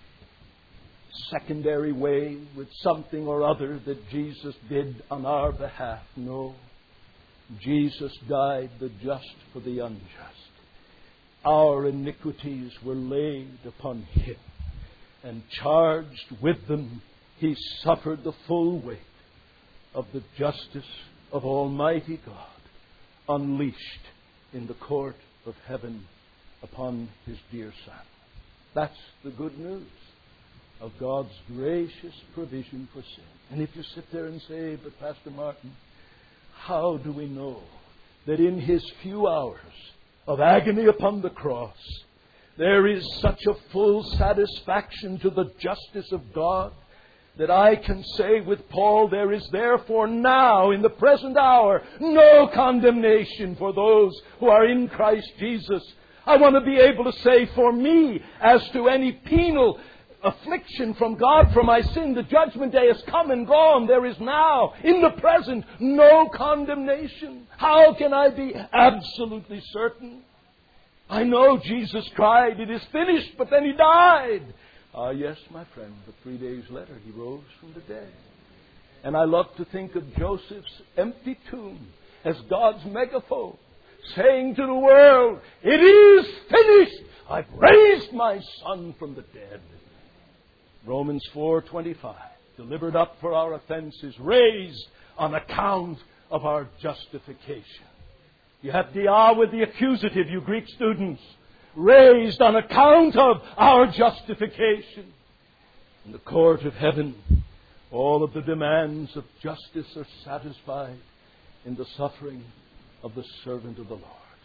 secondary way with something or other that Jesus did on our behalf. No. Jesus died the just for the unjust. Our iniquities were laid upon him, and charged with them he suffered the full weight of the justice of Almighty God, unleashed in the court of heaven upon his dear Son. That's the good news of God's gracious provision for sin. And if you sit there and say, but Pastor Martin, how do we know that in his few hours of agony upon the cross, there is such a full satisfaction to the justice of God that I can say with Paul, there is therefore now, in the present hour, no condemnation for those who are in Christ Jesus. I want to be able to say for me, as to any penal affliction from God for my sin, the judgment day has come and gone. There is now, in the present, no condemnation. How can I be absolutely certain? I know Jesus cried, it is finished, but then he died. Ah, yes, my friend, but 3 days later he rose from the dead. And I love to think of Joseph's empty tomb as God's megaphone, saying to the world, it is finished. I've raised my son from the dead. Romans 4:25, delivered up for our offenses, raised on account of our justification. You have dia with the accusative, you Greek students. Raised on account of our justification. In the court of heaven, all of the demands of justice are satisfied in the suffering of the servant of the Lord.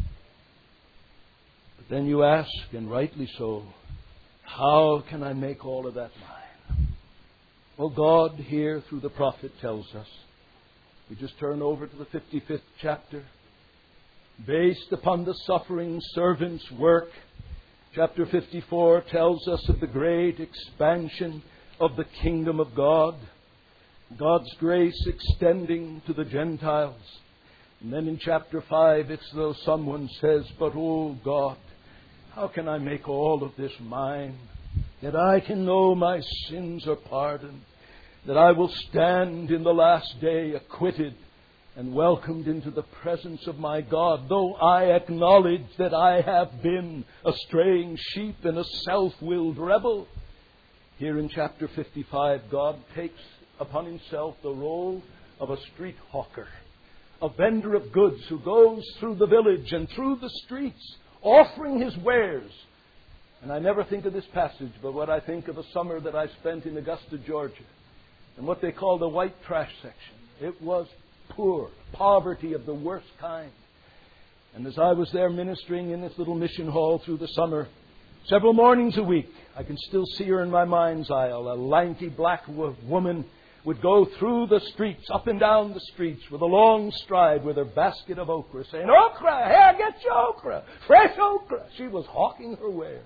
But then you ask, and rightly so, how can I make all of that mine? Well, God here through the prophet tells us. We just turn over to the 55th chapter. Based upon the suffering servant's work, chapter 54 tells us of the great expansion of the kingdom of God. God's grace extending to the Gentiles. And then in chapter 5, it's though someone says, but oh God, how can I make all of this mine? That I can know my sins are pardoned. That I will stand in the last day acquitted and welcomed into the presence of my God, though I acknowledge that I have been a straying sheep and a self-willed rebel. Here in chapter 55, God takes upon himself the role of a street hawker, a vendor of goods who goes through the village and through the streets, offering his wares. And I never think of this passage, but what I think of a summer that I spent in Augusta, Georgia, and what they call the white trash section. It was poor, poverty of the worst kind. And as I was there ministering in this little mission hall through the summer, several mornings a week, I can still see her in my mind's eye, a lanky black woman would go through the streets, up and down the streets, with a long stride with her basket of okra, saying, "Okra! Here, get your okra! Fresh okra!" She was hawking her wares.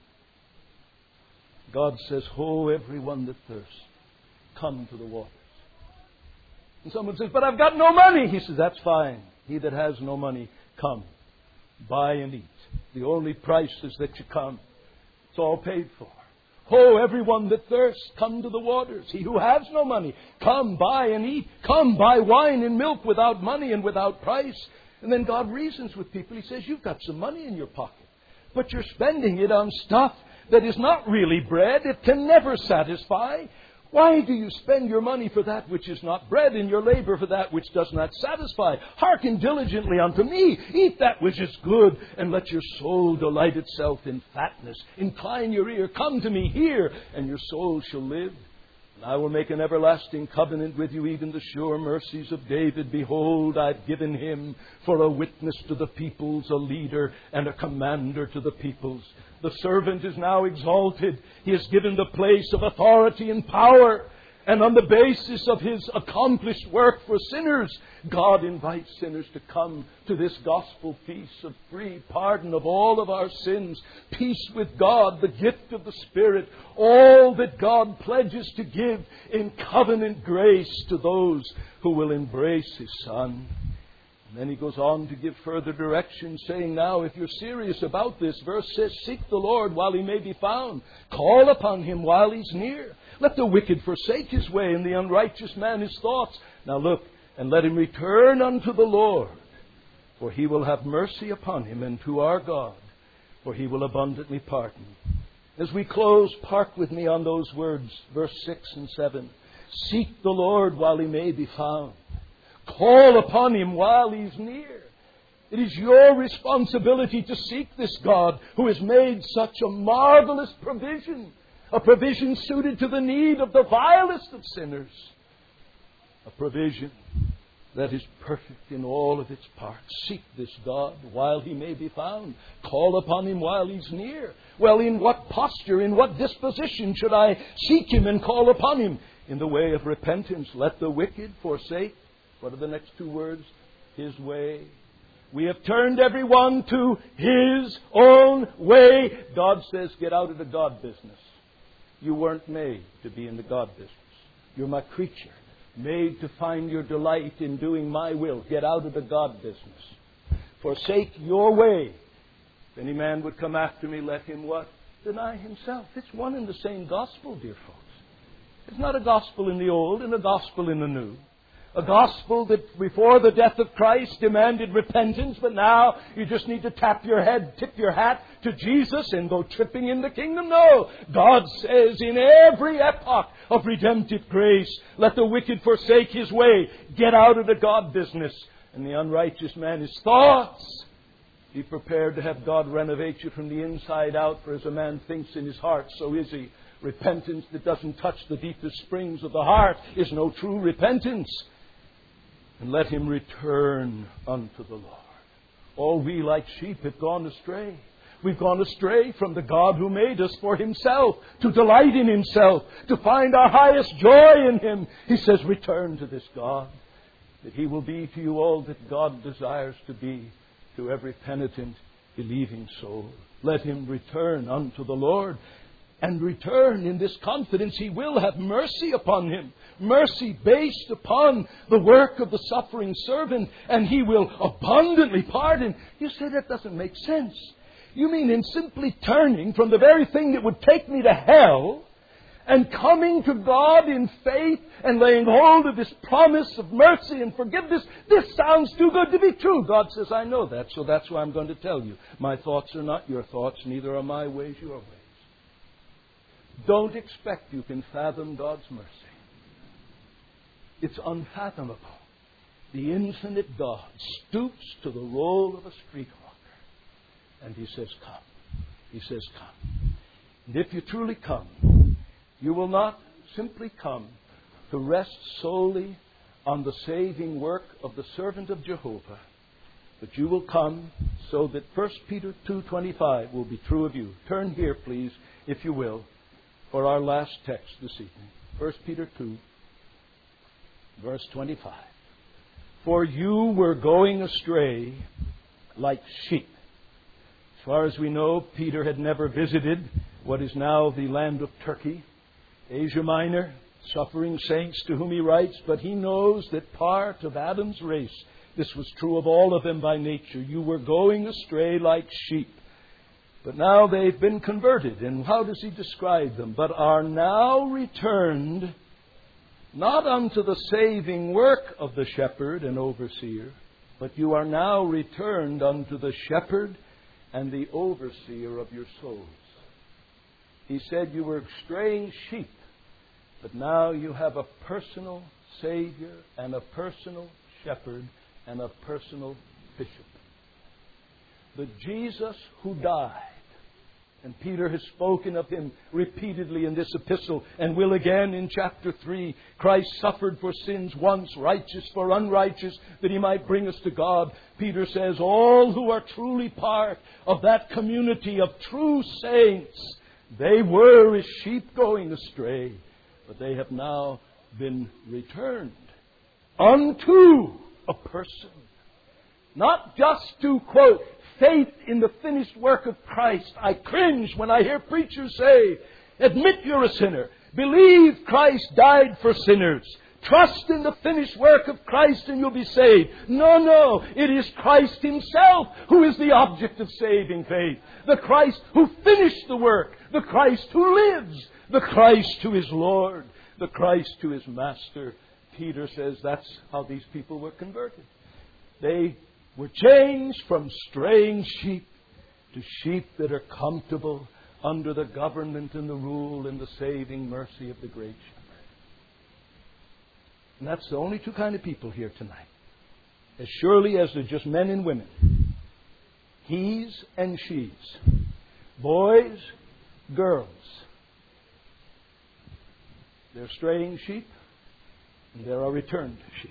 God says, "Ho, everyone that thirsts, come to the waters." And someone says, "But I've got no money." He says, "That's fine. He that has no money, come, buy and eat. The only price is that you come. It's all paid for. Ho, everyone that thirsts, come to the waters. He who has no money, come, buy and eat. Come, buy wine and milk without money and without price." And then God reasons with people. He says, "You've got some money in your pocket, but you're spending it on stuff that is not really bread. It can never satisfy. Why do you spend your money for that which is not bread, and your labor for that which does not satisfy? Hearken diligently unto me. Eat that which is good, and let your soul delight itself in fatness. Incline your ear. Come to me, hear, and your soul shall live. And I will make an everlasting covenant with you, even the sure mercies of David. Behold, I've given him for a witness to the peoples, a leader and a commander to the peoples." The servant is now exalted. He is given the place of authority and power. And on the basis of his accomplished work for sinners, God invites sinners to come to this gospel peace of free pardon of all of our sins, peace with God, the gift of the Spirit, all that God pledges to give in covenant grace to those who will embrace His Son. And then he goes on to give further direction, saying, now, if you're serious about this, verse says, "Seek the Lord while He may be found. Call upon Him while He's near. Let the wicked forsake his way, and the unrighteous man his thoughts." Now look, "and let him return unto the Lord, for He will have mercy upon him, and to our God, for He will abundantly pardon." As we close, park with me on those words, verse 6 and 7. Seek the Lord while He may be found. Call upon Him while He's near. It is your responsibility to seek this God who has made such a marvelous provision. A provision suited to the need of the vilest of sinners. A provision that is perfect in all of its parts. Seek this God while He may be found. Call upon Him while He's near. Well, in what posture, in what disposition should I seek Him and call upon Him? In the way of repentance. Let the wicked forsake. What are the next two words? His way. We have turned everyone to his own way. God says, get out of the God business. You weren't made to be in the God business. You're my creature, made to find your delight in doing my will. Get out of the God business. Forsake your way. If any man would come after me, let him what? Deny himself. It's one and the same gospel, dear folks. It's not a gospel in the old and a gospel in the new. A gospel that before the death of Christ demanded repentance, but now you just need to tap your head, tip your hat to Jesus and go tripping in the kingdom. No. God says in every epoch of redemptive grace, let the wicked forsake his way. Get out of the God business. And the unrighteous man his thoughts. Be prepared to have God renovate you from the inside out, for as a man thinks in his heart, so is he. Repentance that doesn't touch the deepest springs of the heart is no true repentance. And let him return unto the Lord. All we like sheep have gone astray. We've gone astray from the God who made us for Himself, to delight in Himself, to find our highest joy in Him. He says, return to this God, that He will be to you all that God desires to be to every penitent, believing soul. Let him return unto the Lord. And return in this confidence. He will have mercy upon him. Mercy based upon the work of the suffering servant. And He will abundantly pardon. You say that doesn't make sense. You mean in simply turning from the very thing that would take me to hell and coming to God in faith and laying hold of this promise of mercy and forgiveness. This sounds too good to be true. God says, I know that, so that's why I'm going to tell you. My thoughts are not your thoughts, neither are my ways your ways. Don't expect you can fathom God's mercy. It's unfathomable. The infinite God stoops to the role of a streetwalker. And He says, come. He says, come. And if you truly come, you will not simply come to rest solely on the saving work of the servant of Jehovah, but you will come so that 1 Peter 2:25 will be true of you. Turn here, please, if you will, for our last text this evening. 1 Peter 2. Verse 25. For you were going astray like sheep. As far as we know, Peter had never visited what is now the land of Turkey, Asia Minor, suffering saints to whom he writes, but he knows that part of Adam's race, this was true of all of them by nature, you were going astray like sheep. But now they've been converted. And how does he describe them? But are now returned not unto the saving work of the shepherd and overseer, but you are now returned unto the shepherd and the overseer of your souls. He said you were straying sheep, but now you have a personal Savior and a personal shepherd and a personal bishop. The Jesus who died, and Peter has spoken of him repeatedly in this epistle and will again in chapter 3. Christ suffered for sins once, righteous for unrighteous, that he might bring us to God. Peter says, all who are truly part of that community of true saints, they were as sheep going astray, but they have now been returned unto a person. Not just to, quote, faith in the finished work of Christ. I cringe when I hear preachers say, admit you're a sinner. Believe Christ died for sinners. Trust in the finished work of Christ and you'll be saved. No. It is Christ Himself who is the object of saving faith. The Christ who finished the work. The Christ who lives. The Christ who is Lord. The Christ who is Master. Peter says that's how these people were converted. They were changed from straying sheep to sheep that are comfortable under the government and the rule and the saving mercy of the great shepherd. And that's the only two kind of people here tonight. As surely as they're just men and women. He's and she's. Boys, girls. They're straying sheep and there are returned sheep.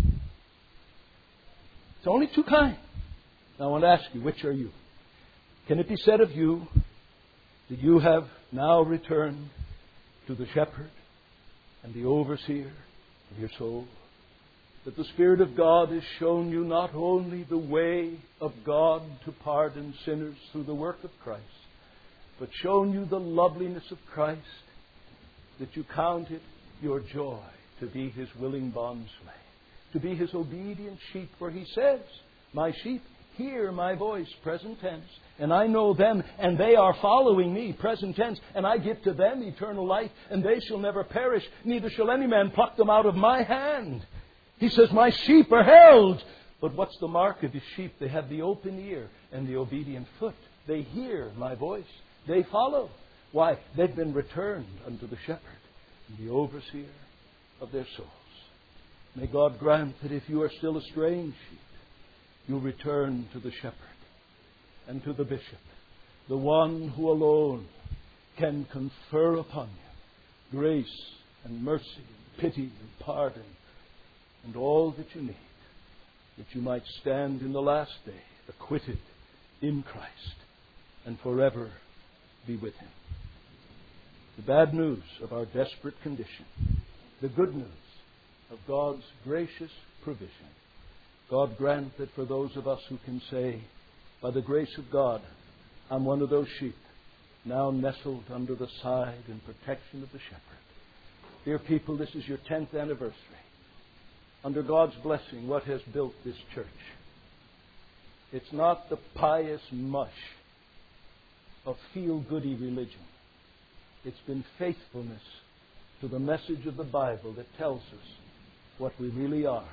It's only two kinds. Now I want to ask you, which are you? Can it be said of you that you have now returned to the shepherd and the overseer of your soul? That the Spirit of God has shown you not only the way of God to pardon sinners through the work of Christ, but shown you the loveliness of Christ, that you count it your joy to be His willing bondslave, to be His obedient sheep. For He says, my sheep hear my voice, present tense, and I know them, and they are following me, present tense, and I give to them eternal life, and they shall never perish, neither shall any man pluck them out of my hand. He says, my sheep are held. But what's the mark of His sheep? They have the open ear and the obedient foot. They hear my voice. They follow. Why? They've been returned unto the shepherd and the overseer of their souls. May God grant that if you are still a strange sheep, you return to the shepherd and to the bishop, the one who alone can confer upon you grace and mercy and pity and pardon and all that you need, that you might stand in the last day acquitted in Christ and forever be with Him. The bad news of our desperate condition, the good news of God's gracious provision. God grant that for those of us who can say, by the grace of God, I'm one of those sheep, now nestled under the side and protection of the shepherd. Dear people, this is your 10th anniversary. Under God's blessing, what has built this church? It's not the pious mush of feel-goody religion. It's been faithfulness to the message of the Bible that tells us what we really are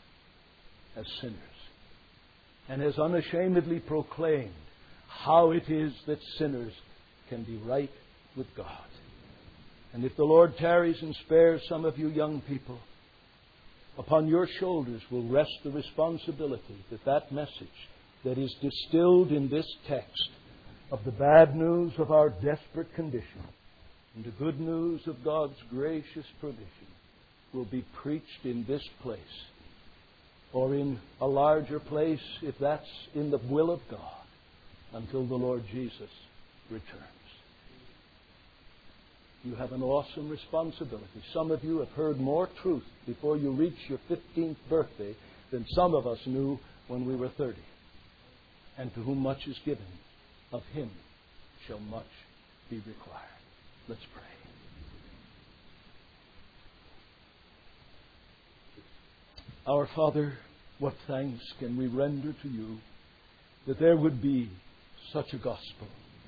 as sinners, and has unashamedly proclaimed how it is that sinners can be right with God. And if the Lord tarries and spares some of you young people, upon your shoulders will rest the responsibility that that message that is distilled in this text of the bad news of our desperate condition and the good news of God's gracious provision will be preached in this place, or in a larger place, if that's in the will of God, until the Lord Jesus returns. You have an awesome responsibility. Some of you have heard more truth before you reach your 15th birthday than some of us knew when we were 30. And to whom much is given, of him shall much be required. Let's pray. Our Father, what thanks can we render to you that there would be such a gospel,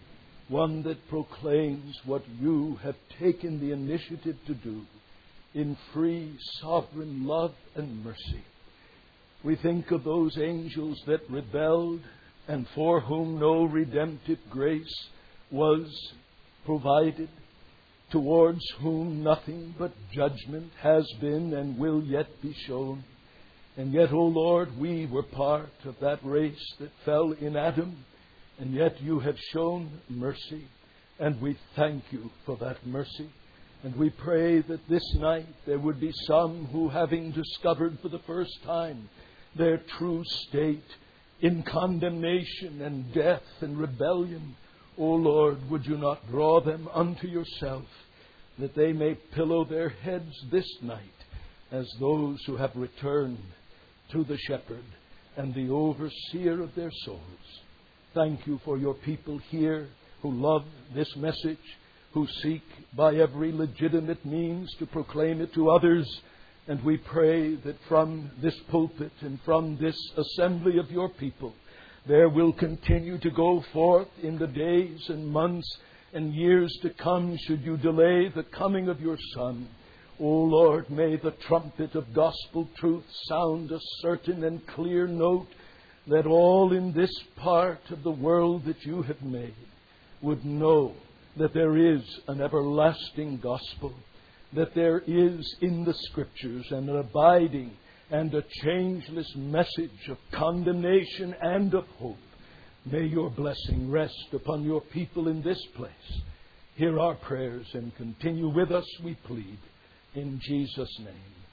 one that proclaims what you have taken the initiative to do in free, sovereign love and mercy. We think of those angels that rebelled and for whom no redemptive grace was provided, towards whom nothing but judgment has been and will yet be shown. And yet, O Lord, we were part of that race that fell in Adam, and yet you have shown mercy, and we thank you for that mercy. And we pray that this night there would be some who, having discovered for the first time their true state in condemnation and death and rebellion, O Lord, would you not draw them unto yourself, that they may pillow their heads this night as those who have returned to the shepherd and the overseer of their souls. Thank you for your people here who love this message, who seek by every legitimate means to proclaim it to others. And we pray that from this pulpit and from this assembly of your people, there will continue to go forth in the days and months and years to come, should you delay the coming of your Son. O Lord, may the trumpet of gospel truth sound a certain and clear note, that all in this part of the world that you have made would know that there is an everlasting gospel, that there is in the Scriptures an abiding and a changeless message of condemnation and of hope. May your blessing rest upon your people in this place. Hear our prayers and continue with us, we plead. In Jesus' name.